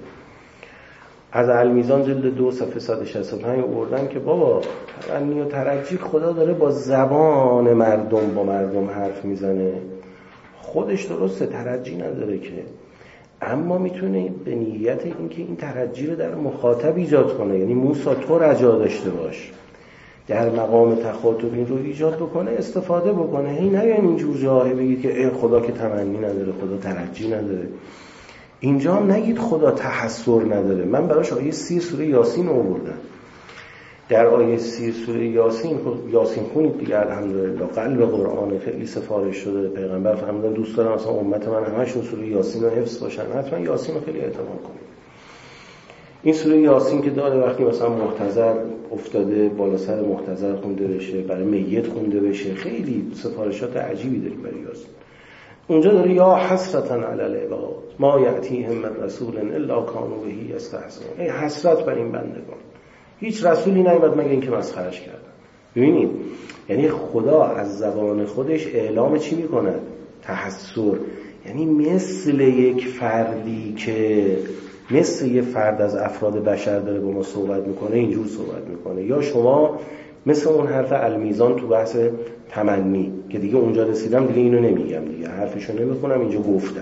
از المیزان جلد دو صفحه صد و شصت و پنج آوردن که بابا تمنی و ترجی خدا داره با زبان مردم با مردم حرف میزنه، خودش درسته ترجی نداره که، اما میتونه به نیت اینکه این ترجی رو در مخاطب ایجاد کنه، یعنی موسی تو رجا داشته باش، در مقام تخاطب این رو ایجاد بکنه، استفاده بکنه. هی نیاین اینجور جاهی بگید که ای خدا که تمنی نداره، خدا ترجی نداره. اینجا هم نگید خدا تحسر نداره. من براش آیه سی سوره یاسین آوردم. در آیه سی سوره یاسین، یاسین خونید دیگه الحمدلله، قلب قرآن خیلی سفارش شده، پیغمبر فرمودن دوست دارم مثلا امت من همشون سوره یاسین رو حفظ باشن، حتما یاسین رو خیلی اعتماد کنید. این سوره یاسین که داره وقتی مثلا محتضر افتاده بالا سر محتضر خونده بشه، برای میت خونده بشه، خیلی سفارشات عجیبی داره برای یاسین. اونجا داره یا حسرتاً علی العباد ما یأتیهم من رسول الا کانوا به یستهزئون، ای حسرت بر این بندگان، هیچ رسولی نیامد مگه اینکه مسخرهش کردن. ببینید یعنی خدا از زبان خودش اعلام چی میکنه؟ تحسر. یعنی مثل یک فردی که مثل یک فرد از افراد بشر داره با ما صحبت میکنه، اینجور صحبت میکنه. یا شما مثل اون حرف المیزان تو بحث تمنی که دیگه اونجا رسیدم دیگه اینو نمیگم دیگه، حرفشو نمیخونم، اینجا گفتم.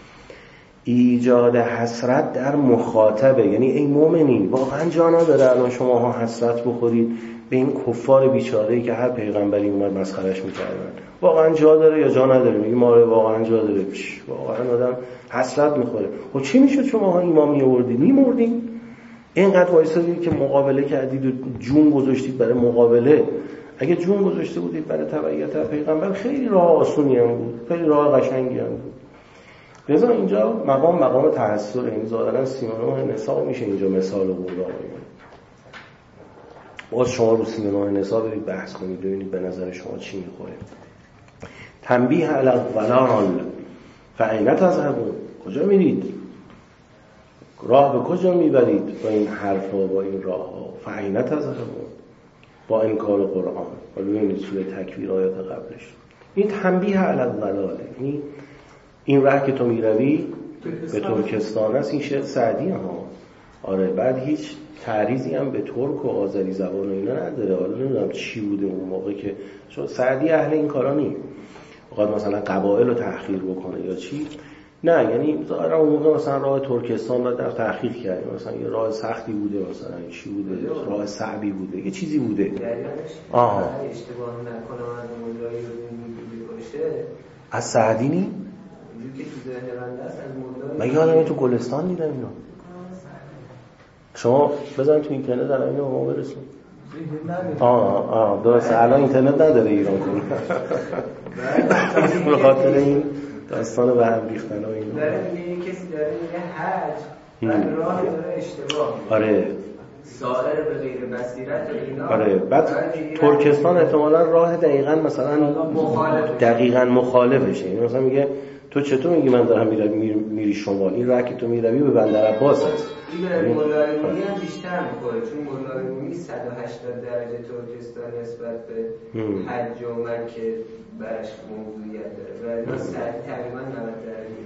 ایجاد حسرت در مخاطبه، یعنی ای مومنین واقعا جا نداره الان شما ها حسرت بخورید به این کفار بیچاره‌ای که هر پیغمبری اومد مسخرهش میکردن، واقعا جا داره یا جا نداره؟ میگی ما واقعا جا داره. واقعا آدم حسرت میخوره. خب چی میشد شما ها ایمان میآوردید میمردین؟ اینقدر وایسادید که مقابله کردید و جون گذاشتید برای مقابله. اگه جون گذاشته بودید برای تبعیت پیغمبر خیلی راه آسونی هم بود، خیلی راه قشنگی هم بود. لذا اینجا مقام مقام تحسر، این ظاهرا سی و نه نساء میشه اینجا مثال برده. باز شما رو سی و نه نساء برید بحث کنید ببینید به نظر شما چی میخوره. تنبیه علی الضلال فأین تذهبون، کجا میرید؟ راه به کجا میبرید با این حرفا، با این راهها؟ فأین تذهبون، با انکار قرآن. حالا ببینید سوره تکویر آیات قبلش این تنبیه علی الضلال، یعنی این راه که تو میروی به ترکستان است. این شعر سعدی ها. آره، بعد هیچ تعریضی هم به ترک و آذری زبان و اینا نداره. حالا نمیدونم چی بوده اون موقع که چون سعدی اهل این کارا نیست، وقت مثلا قبایل رو تحقیر بکنه یا چی. نه، یعنی ظاهرا اون موقع مثلا راه ترکستان رو در تحقیق کرده، مثلا یه راه سختی بوده، مثلا چی بوده، راه صعبی بوده، یه چیزی بوده. آها، اشتباه نکنم از مولایی رو باشه از سعدی نی؟ که تو ذهن بنده است از مولایی. من یادمه تو گلستان دیدم اینو. شما بزن تو اینترنت الان اینو ما برسون. آه آه درسته، الان اینترنت نداره ایران کنه. به خاطر این داستان به هم ریختن و اینا. داره میگه یه کسی داره میگه حج بعد راه داره اشتباه. آره. سائر به غیر بصیرت اینا. آره، بعد ترکستان احتمالاً راه دقیقاً مثلا دقیقاً مخالفشه. یعنی مثلا میگه تو چطور میگی من دارم میرم میری, میری شمال؟ این راه که تو میروی به بندر عباس هست. این به مولایمونی هم بیشتر میخوره، چون مولایمونی صد و هشتاد درجه ترکستان نسبت به حج و مکه برش موضوعیت داره و اینا تقریبا نود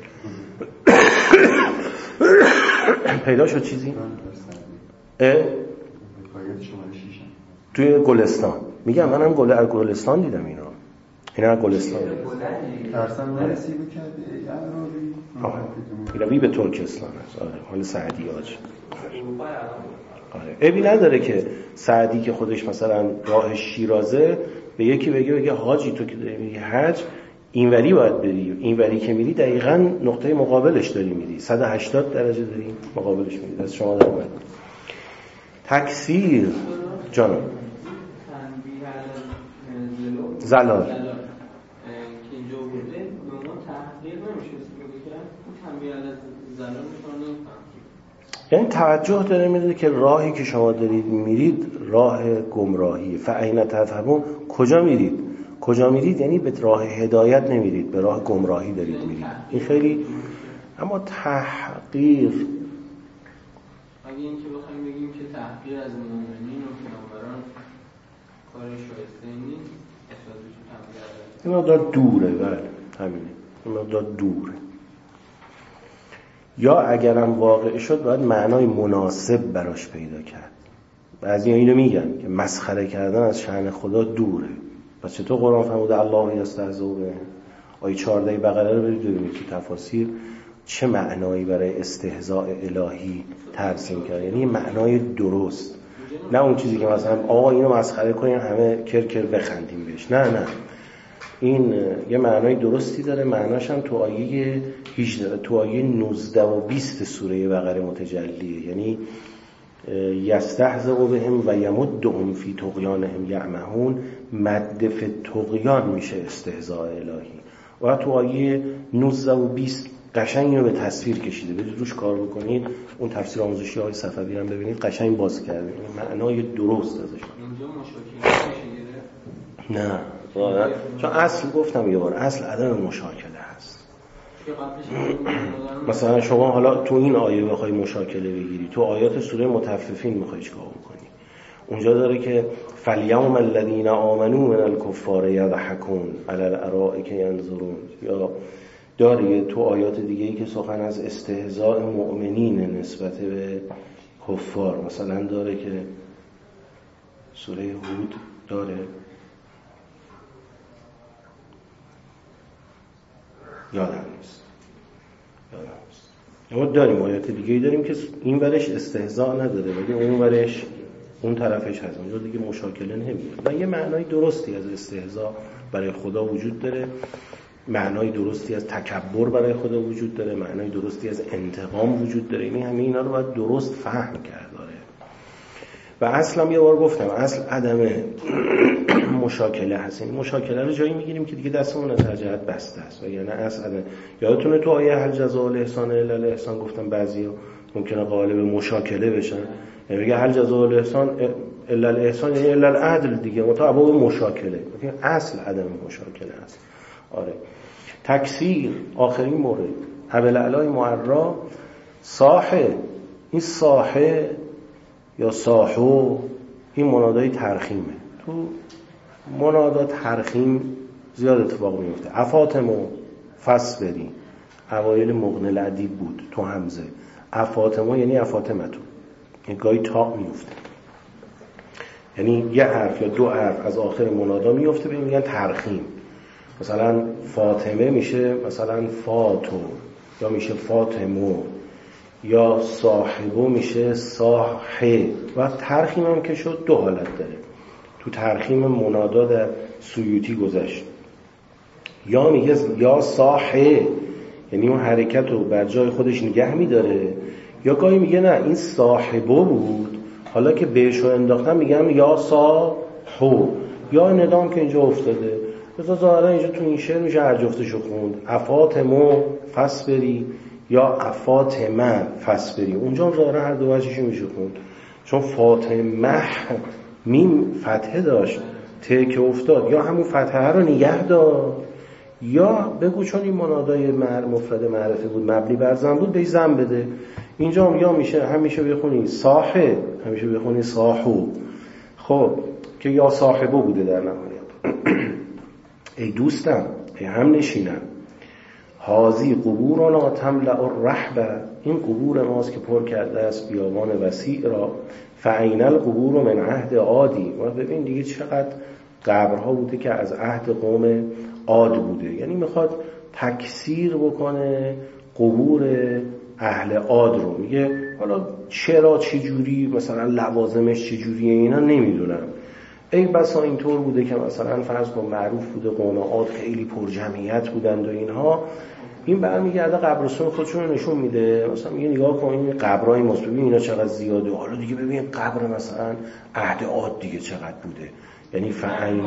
درجه. پیدا شد چیزی؟ اه؟ توی گلستان. میگم منم گل از گلستان دیدم اینا. اینا از گلستان. ترسم نرسی بکرد آره. اینا به ترکستان است. آره. حال سعدی آج. آره. عیبی نداره که سعدی که خودش مثلا راه شیرازه به یکی بگه بگه حاجی تو که داری میری حج اینوری باید بری، اینوری که میری دقیقاً نقطه مقابلش داری میری، صد و هشتاد درجه داری مقابلش میری. از شما در اومد تکثیر جانم زلال که اینجا بوده به ما تحقیر نمیشه بگم تنبیه علی زلال میتونه یعنی توجه داره میده که راهی که شما دارید میرید راه گمراهی. فاین تذهبون، کجا میرید؟ کجا میرید یعنی به راه هدایت نمیرید، به راه گمراهی دارید میرید. این خیلی اما تحقیر اگه این که بخوایم بگیم که تحقیر از مومنین و پیامبران کار شایسته نیست، این مقدار دوره. بله همینه، این مقدار دوره. یا اگرم واقع شد باید معنای مناسب براش پیدا کرد. بعضی اینو میگن که مسخره کردن از شأن خدا دوره. پس چطور قرآن فرموده الله یستهزئ به؟ آیه چهارده بقره رو برید ببینید که تفاسیر چه معنایی برای استهزاء الهی ترسیم کرد. یعنی معنای درست، نه اون چیزی که مثلا آقا اینو مسخره کنیم همه کرکر بخندیم بهش. نه نه، این یه معنای درستی داره. معناش هم تو آیه هجده تو آیه نوزده و بیست سوره بقره متجلیه. یعنی یستهزئ بهم و یمدهم فی طغیانهم یعمهون، مد فی طغیان میشه استهزاء الهی. و تو آیه نوزده و بیست قشنگ اینو به تصویر کشیده. برید روش کار بکنید، اون تفسیر آموزشی های صفوی رو ببینید، قشنگ باز کرده. معنای درست ازش. اینجا مشاکله نه واقعا، چون اصل گفتم یه بار اصل عدم مشاکله هست. مثلا شما حالا تو این آیه بخوای مشاکله بگیری، تو آیات سوره مطففین میخوای چیکار بکنی؟ اونجا داره که فالیوم الذین آمنوا من الکفار یضحکون علی الارائک ینظرون. یا داره تو آیات دیگه‌ای که سخن از استهزاء مؤمنین نسبت به کفار. مثلا داره که سوره هود داره یادم نیست یادم نیست اما داریم آیات دیگه‌ای داریم که این ورش استهزاء نداره ولی اون ورش اون طرفش هست. اونجا دیگه مشاکله نمیاد. و یه معنای درستی از استهزاء برای خدا وجود داره، معنای درستی از تکبر برای خدا وجود داره، معنای درستی از انتقام وجود داره. این همه اینا رو باید درست فهم کرد داره. و اصلا یه بار گفتم اصل عدم مشاکله هست. این مشاکله رو جایی میگیریم که دیگه دستمون از هر جهت بسته است. و یعنی اصل عدم. یادتونه تو آیه هل جزاء الاحسان الا الاحسان گفتم بعضیا ممکنه قالب مشاکله بشن. یعنی میگه هل جزاء الاحسان الا الاحسان یعنی الا العدل دیگه، مطابق مشاکله. اصل عدم مشاکله است. آره. تکثیر آخرین مورد ابوالعلای معرا صاحه. این صاحه یا صاحو این منادای ترخیمه. تو منادا ترخیم زیاد اتفاق میفته. افاطمه فصبری اوایل مغن الادیب بود تو همزه. افاطمه یعنی افاطمتو، این گاهی تا میفته، یعنی یه حرف یا دو حرف از آخر منادا میفته به میگن ترخیم. مثلا فاطمه میشه مثلا فاتو، یا میشه فاطمو، یا صاحبو میشه صاحه. و ترخیم هم که شد دو حالت داره. تو ترخیم منادا در سیوطی گذشت، یا میگه یا صاحه یعنی اون حرکت رو بر جای خودش نگه میداره، یا گاهی میگه نه این صاحبو بود حالا که بهش رو انداختم میگم یا صاحو. یا ندام که اینجا افتاده بذار ظاهرا اینجا تو این شعر میشه هر جفتشو خوند. افاطمه فصبری یا افاطمه فصبری. اونجا ظاهرا هر دو وجهش میشه خوند، چون فاطمه میم فتحه داشت، ته که افتاد یا همون فتحه رو نگه دار یا بگو چون این منادای مفرد معرفه بود مبنی بر زن بود به زن بده. اینجا هم یا میشه همیشه بخونی صاحب، همیشه بخونی صاحو، خب که یا صاحبو بوده در نهایت. ای دوستم، ای هم نشینم، هازی قبورنا تملأ الرحبه، این قبور ماست که پر کرده است بیابان وسیع را. فعین القبور من عهد عادی، و ببین دیگه چقدر قبرها بوده که از عهد قوم عاد بوده. یعنی میخواد تکثیر بکنه قبور اهل عاد رو. میگه حالا چرا چجوری مثلا لوازمش چجوریه اینا نمیدونم، ای بسا اینطور بوده که مثلا فرض کن معروف بوده قوم عاد خیلی پر جمعیت بودند و اینها. این برمیگرده قبرستون خودشون رو نشون میده، مثلا میگه نگاه کن این قبرای ماست، ببین اینا چقدر زیاده، حالا دیگه ببین قبر مثلا عهد عاد دیگه چقدر بوده. یعنی فعین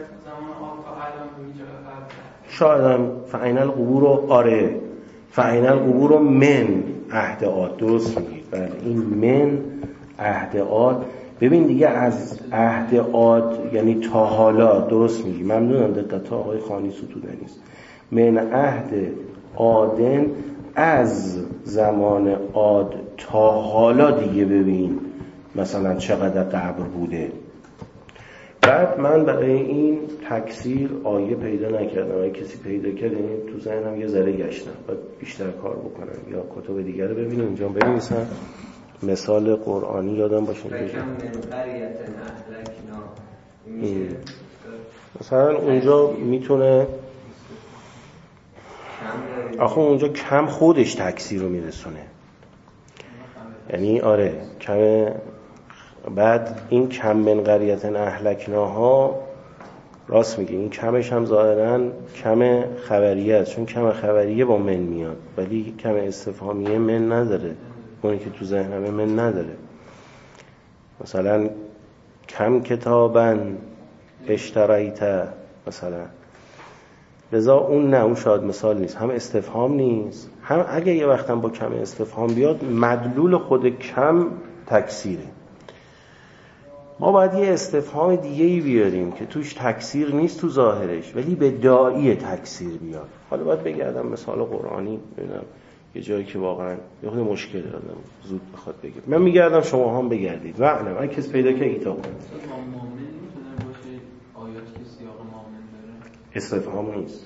شاید هم فعین القبور رو آره فعین القبور رو من عهد عاد، درست میگی بله این من عهد عاد. ببین دیگه از عهد عاد یعنی تا حالا، درست میگی ممنونم دقت آقای خانی ستودنی است. من عهد عادن، از زمان عاد تا حالا دیگه ببین مثلا چقدر قبر بوده. بعد من برای این تکثیر آیه پیدا نکردم، اگه کسی پیدا کرد تو ذهنم یه ذره گشتم، باید بیشتر کار بکنم یا کتب دیگر رو ببینم اینجا بنویسم مثال قرآنی یادم باشه مثلا اونجا میتونه آخه اونجا کم خودش تکثیر رو میرسونه، یعنی آره کم. بعد این کم من قریة اهلکناها راست میگه، این کمش هم ظاهرا کم خبریه است، چون کم خبریه با من میاد ولی کم استفهامیه من نداره، اونی که تو ذهنمه من نداره. مثلا کم کتابن اشتریت مثلا، لذا اون نه، اون شاید مثال نیست، هم استفهام نیست، هم اگه یه وقت هم با کم استفهام بیاد مدلول خود کم تکثیره. ما باید یه استفهام دیگه‌ای بیاریم که توش تکثیر نیست تو ظاهرش ولی به داعی تکثیر بیاد. حالا باید بگردم مثال قرآنی ببینم یه جایی که واقعا یه خود مشکل دارم زود بخواد بگم. من میگردم شما هم بگردید و علم اگه کس پیدا کنه ایتا کنه. استفهام نیست.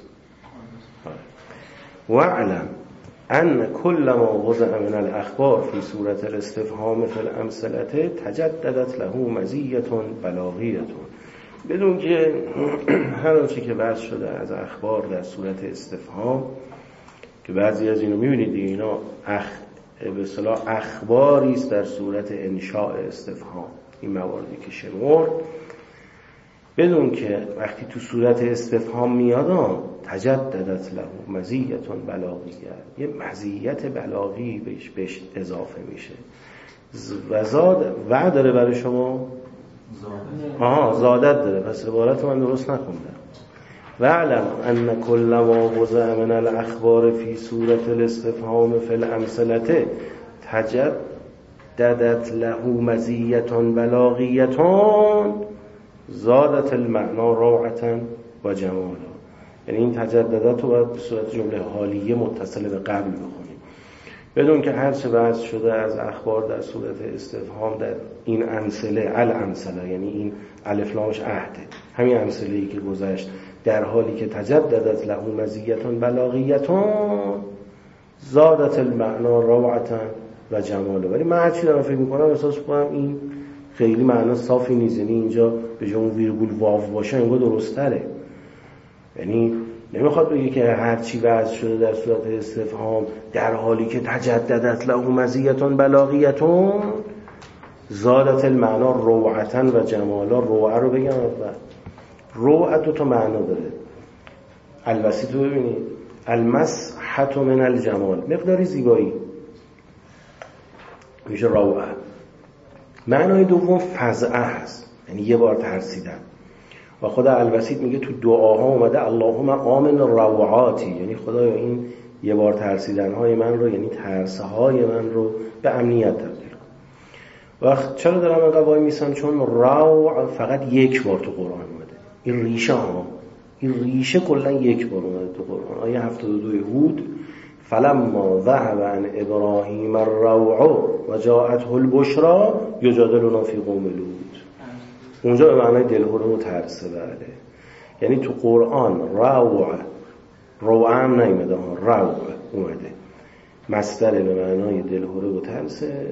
و علم ان كل ما وضع من الاخبار في صورت الاستفهام في الامثله تجددت له مزیه بلاغیه. بدون که هر آنچه که بحث شده از اخبار در صورت استفهام، که بعضی از اینو میبینید اینا اخ به اصطلاح اخباری است در صورت انشاء استفهام، این مواردی که شمرد، بدون که وقتی تو صورت استفهام میاد تجددت له مزیه بلاغیه، یه مزیت بلاغی بهش بهش اضافه میشه. و زاد و داره برای شما آها زادت داره، پس عبارت من درست نخوندم. و علم ان کل ما وضع من الاخبار فی صورت الاستفهام فی الامثله تجددت له مزیه بلاغیه زادت المعنا روعة و جمالا. یعنی این تجددات رو باید به صورت جمله حالیه متصل به قبل بخونیم، بدون که هر چه بحث شده از اخبار در صورت استفهام در این امثله الامثله، یعنی این الف لامش عهده، همین امثله‌ای که گذشت، در حالی که تجددت له مزیه بلاغیه زادت المعنا روعة و جمالا. ولی من هر چی دارم فکر می‌کنم احساس می‌کنم این خیلی معنا صافی نیست، یعنی اینجا به جای اون ویرگول واو باشه انگار درست تره. یعنی نمیخواد بگه که هر چی وضع شده در صورت استفهام در حالی که تجددت له مزیه بلاغیه زادت المعنا روعة و جمالا. روعه رو بگم اول، روعه دو تا معنا داره، الوسیط رو ببینید، المسحة من الجمال، مقداری زیبایی میشه روعه. معنای دوم فزعه هست، یعنی یه بار ترسیدن، و خدا الوسیط میگه تو دعاها اومده اللهم آمن روعاتی، یعنی خدایا این یه بار ترسیدن های من رو، یعنی ترسه های من رو به امنیت تبدیل کن. و چرا دارم اینقدر وای میسم؟ چون روع فقط یک بار تو قرآن اومده، این ریشه ها این ریشه کلا یک بار اومده تو قرآن. آیه هفتاد و دو هود فلما ذهب عن ابراهیم الروع و جاءته البشرى یجادلنا فی قوم لوط. اونجا به معنای دلهره و ترسه. بله یعنی تو قرآن روع روع هم نیمده ها، روع اومده مصدر به معنای دلهره و ترسه.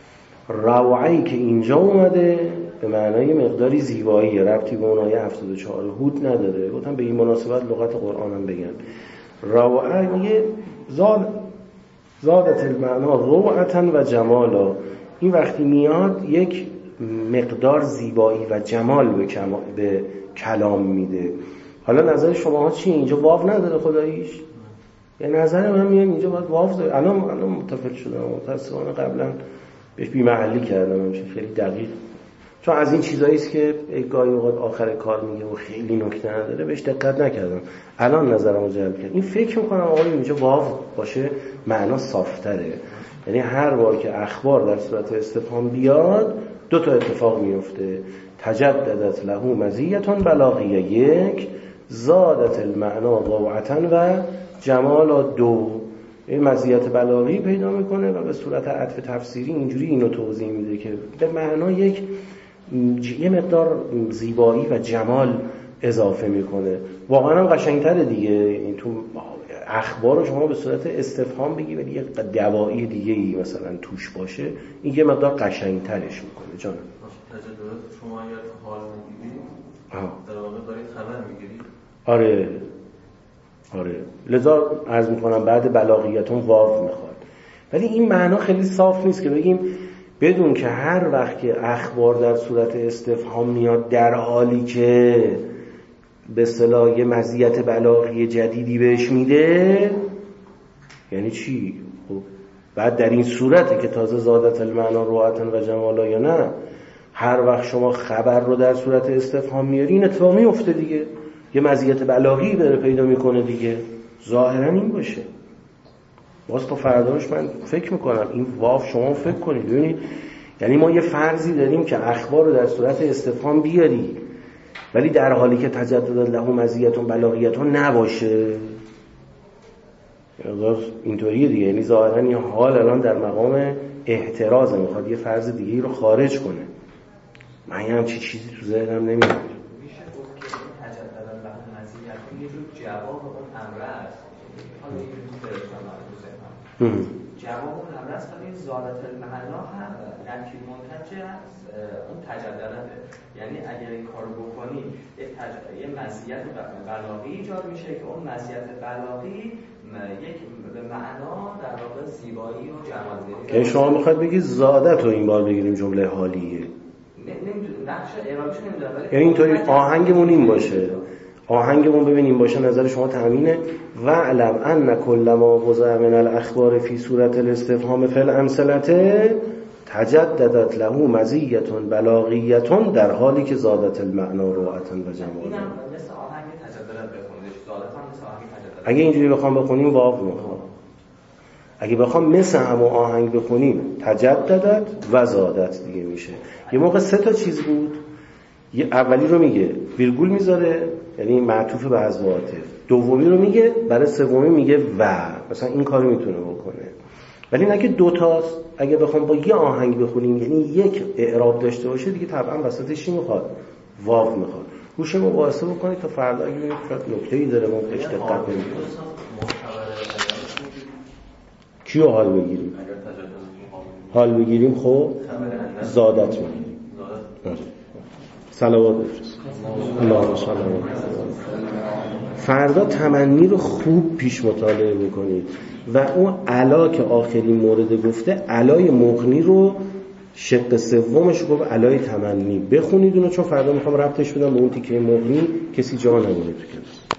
روعی که اینجا اومده به معنای مقداری زیبایی، ربطی به اون آیه هفتاد و چهار هود نداره. گفتم به این مناسبت لغت قرآن هم بگم. روعه میگه زاد زادت المعنا روعتا و جمالا. این وقتی میاد یک مقدار زیبایی و جمال به, کما... به کلام میده. حالا نظر شما ها چیه؟ اینجا واو نداره خداییش؟ یعنی نظر من میگم اینجا باید واو داره. الان الان متفق شدم متأسفانه قبلا بهش بی‌محلی کردم همشه خیلی دقیق، چون از این چیزایی است که گاهی اوقات آخر کار میگه و خیلی نکته نداره بهش دقت نکردم. الان نظرمو جلب کرد. این فکر میکنم آقا اینجا واو باشه معنا صافتره. یعنی هر بار که اخبار در صورت استفهام بیاد دو تا اتفاق میفته. تجددت له مزیه بلاغیه، یک زادت المعنا روعتا و جمالا، دو این مزیت بلاغی پیدا میکنه و به صورت عطف تفسیری اینجوری اینو توضیح میده که به معنا یک یه مقدار زیبایی و جمال اضافه میکنه. واقعا هم قشنگتره دیگه. این تو اخبار رو شما به صورت استفهام بگی ولی یه دوایی دیگه ای مثلا توش باشه، این یه مقدار قشنگترش میکنه. جانم تجدد شما اگر حال میگیرید در واقع دارید خبر میگیرید. آره آره لذا عرض میکنم بعد بلاغیتون واو میخواد. ولی این معنا خیلی صاف نیست که بگیم بدون که هر وقت که اخبار در صورت استفهام میاد در حالی که به اصطلاح یه مزیت بلاغی جدیدی بهش میده. یعنی چی؟ خب بعد در این صورته که تازه زادت المعنا روعتا و جمالا یا نه؟ هر وقت شما خبر رو در صورت استفهام میاری این اتفاق میفته دیگه، یه مزیت بلاغی داره پیدا میکنه دیگه. ظاهرا این باشه. باز تا فرداش من فکر میکنم این واو شما فکر کنید ببینید، یعنی ما یه فرضی داریم که اخبار رو در صورت استفهام بیاری ولی در حالی که تجدد له مزیتون بلاغیتون نباشه. اینطوریه دیگه. یعنی ظاهرا این حال الان در مقام احتراز میخواد یه فرض دیگه رو خارج کنه. من یه همچی چیزی تو ذهنم نمیاد. میشه گفت که تجدد له مزیتون یه جور جواب اون امر است. حالا یه جور فرستم تو ذهنم جواب اون امر است، ولی زادت المعنا هم نفی منتج از اون تجددته. یعنی اگر این کارو بکنی یه, تج... یه مزیت بلاغی ایجاد میشه که اون مزیت بلاغی یک به معنا در واقع زیبایی و جمال میده. یعنی شما میخواید بگید زادت رو این بار بگیریم جمله حالیه. نقش اعرابیش نمیدونم ولی یعنی اینطوری آهنگمون این باشه. آهنگمون ببینیم باشه نظر شما تامینه و علم ان کل ما وضع من الاخبار فی صورت الاستفهام فی الامثله تجددت له مزیه بلاغیه در حالی که زادت المعنا روعتا و جمالا. اینم مثل آهنگ تجددت بخونید. زادت هم مثل آهنگ تجددت. اگه اینجوری بخوام بخونیم واو میخوام. اگه بخوام مثل همون آهنگ بخونیم تجددت و زادت دیگه میشه. یه موقع سه تا چیز بود، یه اولی رو میگه ویرگول میذاره یعنی معطوف به حذف عاطف، دومی رو میگه برای سومی میگه و مثلا این کارو میتونه بکنه. ولی نه که دو تاست. اگه بخوام با یه آهنگ بخونیم یعنی یک اعراب داشته باشه دیگه طبعا وسطش چی میخواد؟ واو میخواد. گوش مباحثه بکنید تا فردا اگه ببینید شاید نکته‌ای داره ما بهش دقت کنیم. کیو حال بگیریم؟ حال بگیریم خب زادت میگیریم. صلوات بفرست. اللهم صل علی محمد. فردا تمنی رو خوب پیش مطالعه بکنید و اون علا که آخرین مورد گفته علای مغنی رو شق سومش رو گفت علای تمنی بخونید اونو، چون فردا میخوام ربطش بدم به اون تیکه مغنی کسی جا نمونه تو کلاس.